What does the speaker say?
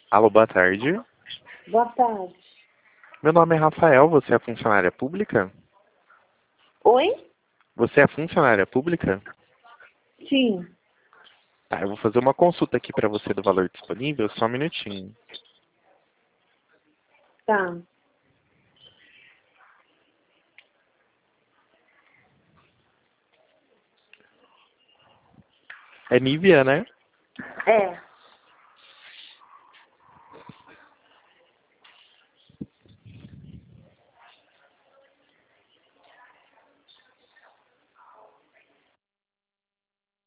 Alô, boa tarde. Boa tarde. Meu nome é Rafael, você é funcionária pública? Oi? Você é funcionária pública? Sim. Tá, eu vou fazer uma consulta aqui para você do valor disponível, só um minutinho. Tá. É Nívia, né? É.